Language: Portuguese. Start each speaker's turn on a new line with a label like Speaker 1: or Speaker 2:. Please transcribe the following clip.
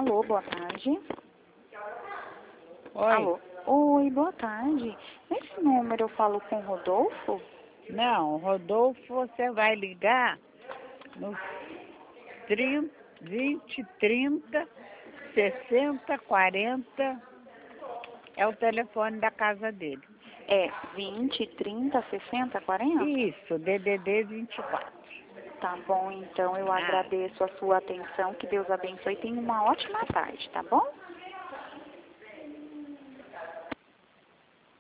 Speaker 1: Alô, boa tarde.
Speaker 2: Oi.
Speaker 1: Alô. Oi, boa tarde. Nesse número eu falo com o Rodolfo?
Speaker 2: Não, Rodolfo, você vai ligar no 20, 30, 60, 40. É o telefone da casa dele.
Speaker 1: É 20, 30, 60, 40?
Speaker 2: Isso, DDD 24.
Speaker 1: Tá bom, então eu
Speaker 2: Ah,
Speaker 1: agradeço a sua atenção. Que Deus abençoe. Tenha uma ótima tarde, tá bom?